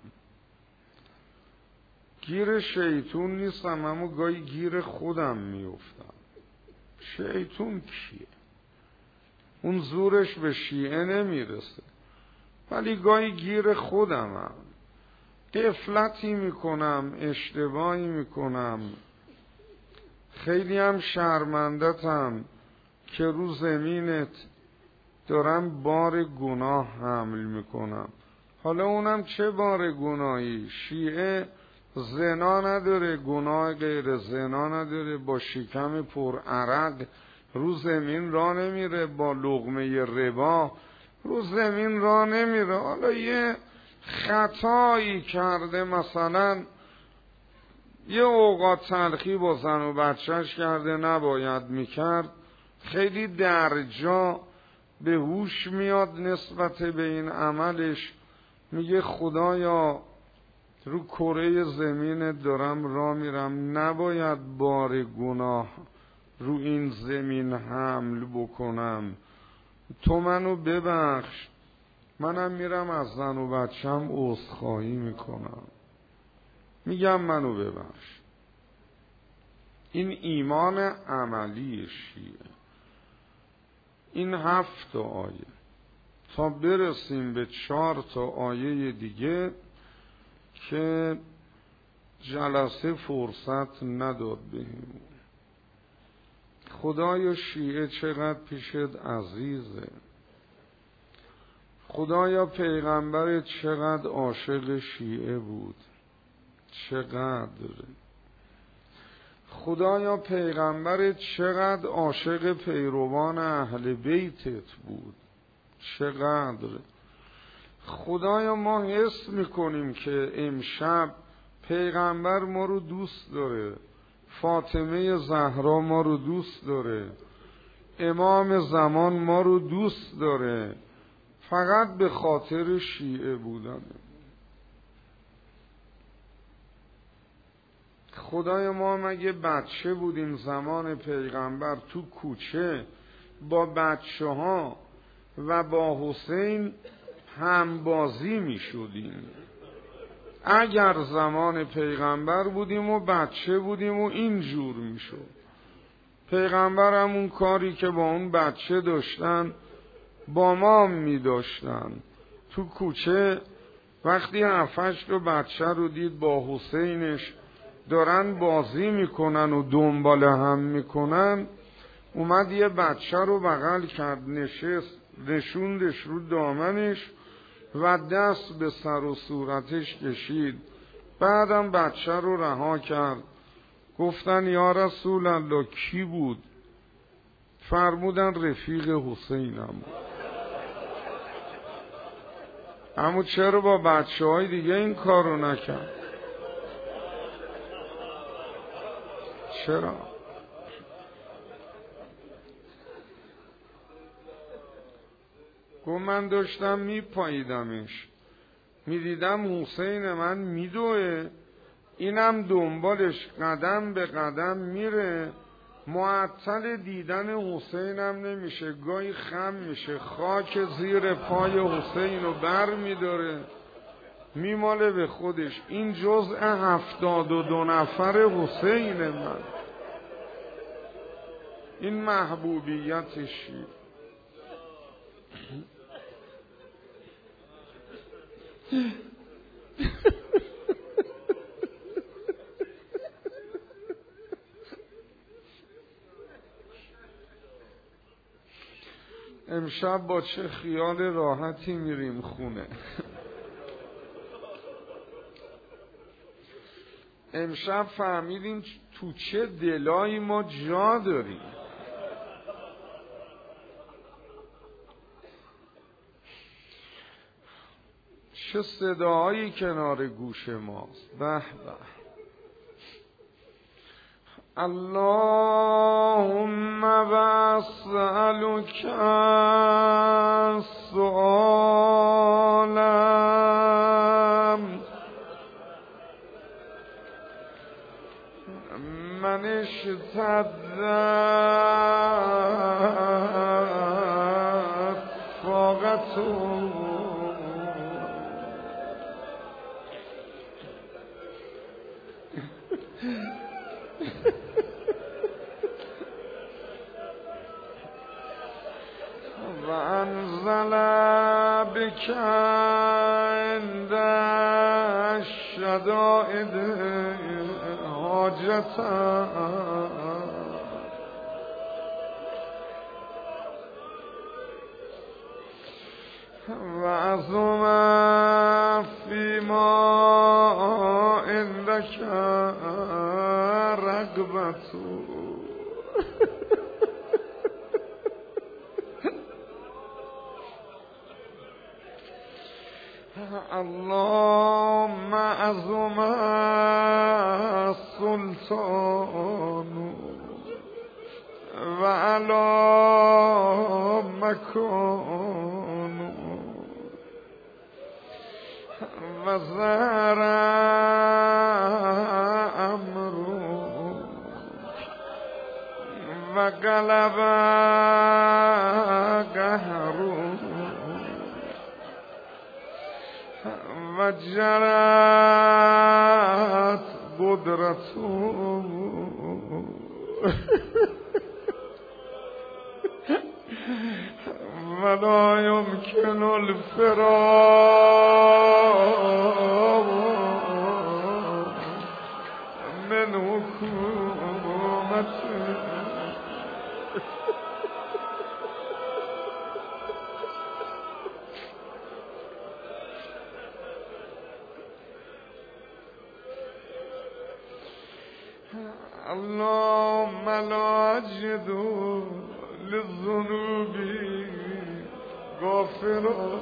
گیر شیطون نیستم، اما گاهی گیر خودم میافتم. شیطون کیه؟ اون زورش به شیعه نمیرسه، ولی گاهی گیر خودمم، غفلتی میکنم، اشتباهی میکنم، خیلی هم شرمندتم که رو زمینت دارم بار گناه حمل میکنم. حالا اونم چه بار گناهی؟ شیعه زنا نداره، گناه غیر زنا نداره، با شکم پر عرق رو زمین را نمیره، با لقمه ربا رو زمین را نمیره. حالا یه خطایی کرده، مثلا یه اوقات تلخی با زن و بچهش کرده نباید میکرد، خیلی درجا به هوش میاد نسبت به این عملش، میگه خدایا رو کره زمین دارم را میرم، نباید بار گناه رو این زمین حمل بکنم، تو منو ببخش. منم میرم از زن و بچم عذرخواهی میکنم، میگم منو ببخش. این ایمان عملی شیعه. این هفت آیه تا برسیم به چهار تا آیه دیگه که جلسه فرصت نداد بهمون. خدایا شیعه چقدر پیشت عزیزه، خدایا پیغمبرت چقدر عاشق شیعه بود، چقدر خدایا پیغمبرت چقدر عاشق پیروان اهل بیتت بود، چقدر خدایا ما حس میکنیم که امشب پیغمبر ما رو دوست داره، فاطمه زهرا ما رو دوست داره، امام زمان ما رو دوست داره، فقط به خاطر شیعه بودن. خدای ما مگه بچه بودیم زمان پیغمبر تو کوچه با بچه ها و با حسین هم بازی می شدیم؟ اگر زمان پیغمبر بودیم و بچه بودیم و اینجور می شد. پیغمبر همون کاری که با اون بچه داشتن با ما می داشتن. تو کوچه وقتی هفتش تا بچه رو دید با حسینش دارن بازی میکنن و دنبال هم میکنن، اومد یه بچه رو بغل کرد، نشست، نشوندش رو دامنش و دست به سر و صورتش کشید. بعدم بچه رو رها کرد. گفتن یا رسول الله کی بود؟ فرمودن رفیق حسینم. اما چرا با بچه های دیگه این کارو نکرد؟ چرا؟ گفت من داشتم میپاییدمش، میدیدم حسین من میدوه، اینم دنبالش قدم به قدم میره، معطل دیدن حسینم نمیشه، گاهی خم میشه، خاک زیر پای حسین رو بر میداره میماله به خودش. این جزء هفتاد و دو نفر حسین من، این محبوبیتشی. امشب با چه خیال راحتی میریم خونه. امشب فهمیدیم تو چه دلایی ما جا داریم. چه صداهایی کنار گوش ماست. به به. اللهم واسألك السؤال من اشتدت فاقته و انزل بك عند الشدائد حاجتا و عظم فيما عندك رغبته. اللهم عظم السلطان و علی مکان و زهر امر و غلب قهر و جرت قدرت و لا يمكن الفرار اللهم لا أجد للذنوب غافرا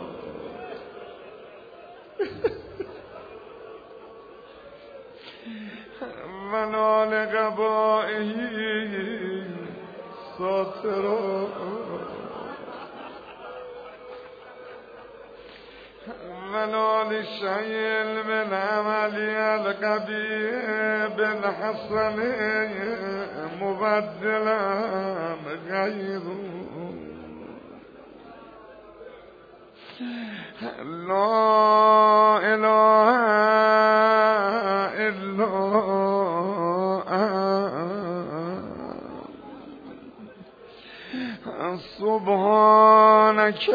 ولا لقبائه ساترا ولا للشيء من عملي القبيح بالحسن مبدلا غيره لا إله إلا سبحانك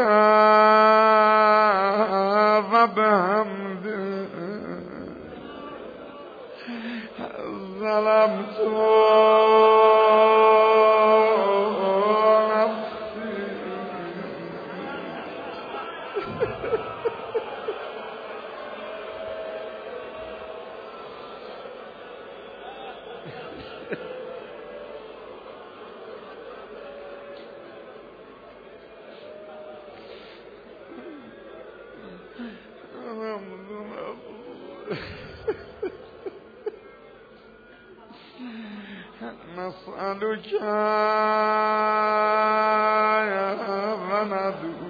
وبحمدك ظلمت نسألك يا وندو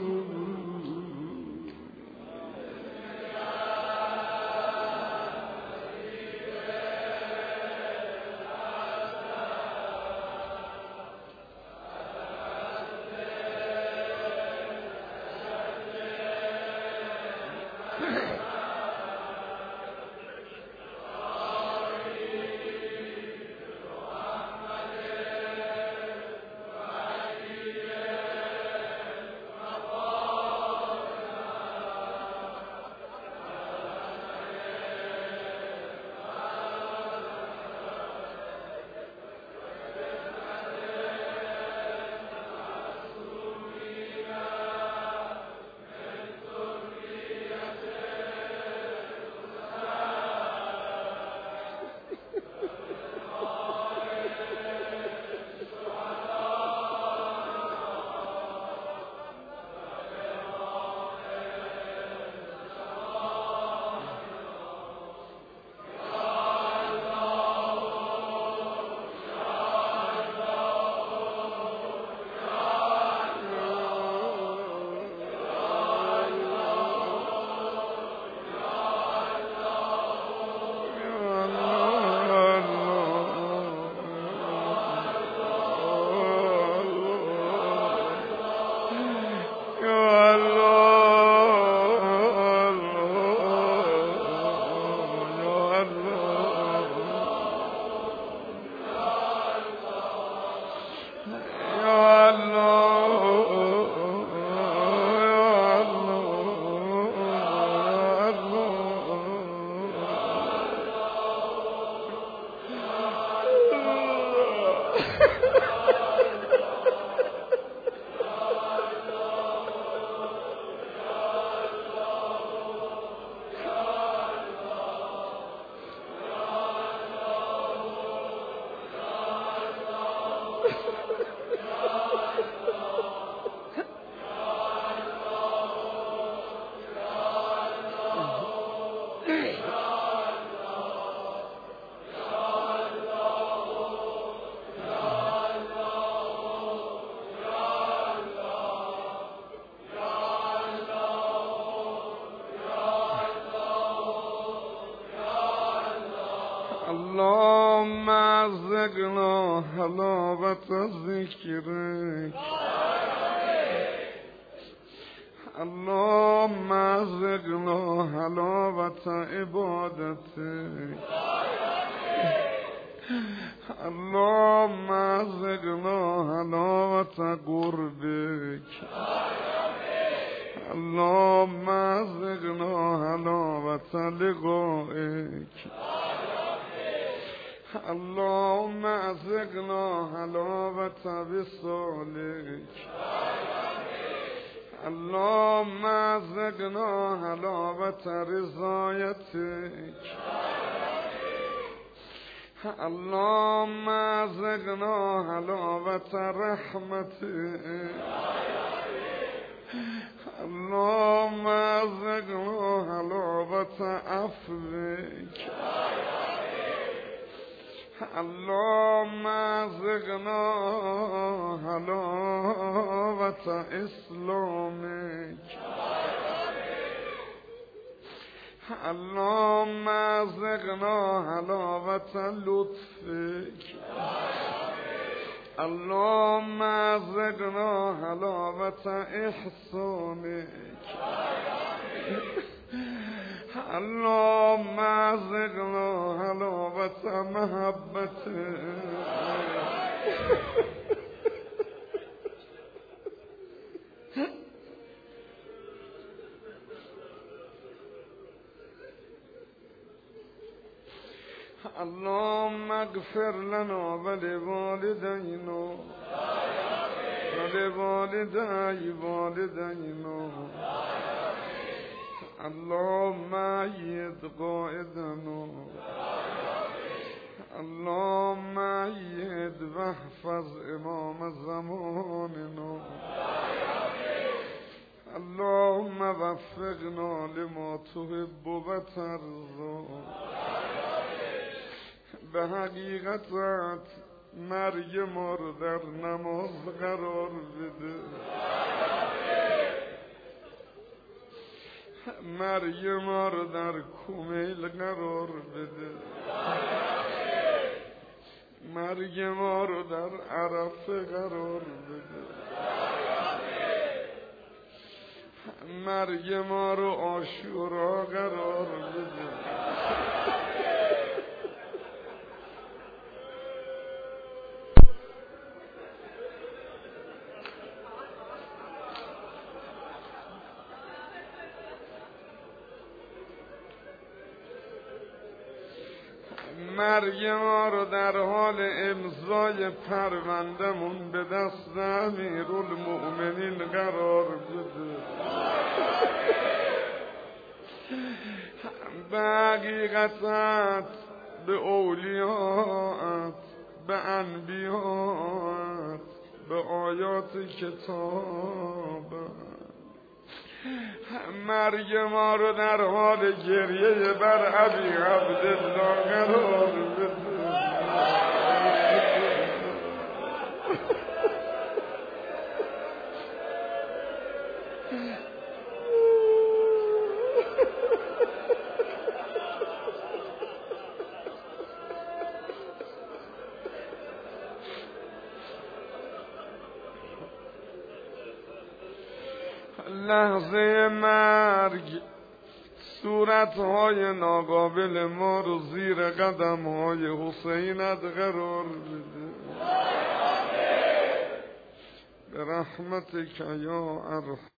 اللهم ارزقنا حلاوة ذكرك اللهم ارزقنا حلاوة عبادتك اللهم ارزقنا حلاوة قربك اللهم ارزقنا حلاوة لقائك اللهم ازقنا حلاوة وصالك اللهم ازقنا حلاوة رضایتك اللهم ازقنا حلاوة رحمتك اللهم ازقنا حلاوة عفوك اللهم ازقنا حلاوة اسلامك اللهم ازقنا حلاوة لطفك اللهم ازقنا حلاوة احسانك اللهم ازقنا حلاوة محبتك اللهم اغفر لنا ولوالدينا ولوالدي والدينا اللهم أيد قائدنا اللهم أيد واحفظ إمام زماننا اللهم وفقنا لما تحب وترضى به حقیقت مرگ ما رو در نماز قرار بده مرگ ما رو در کمیل قرار بده مرگ ما رو در عرفه قرار بده مرگ ما رو عاشورا قرار بده مرگ ما رو در حال امضای پروندمون به دست امیرالمؤمنین قرار بده به حقیقتت به اولیات به انبیات به آیات کتاب مرگ ما رو در حال گریه بر ابی عبدالله قرار بده لحظه مرگ صورتهای ناقابل ما رو زیر قدمهای حسینت قرار بده به رحمتک یا ارحم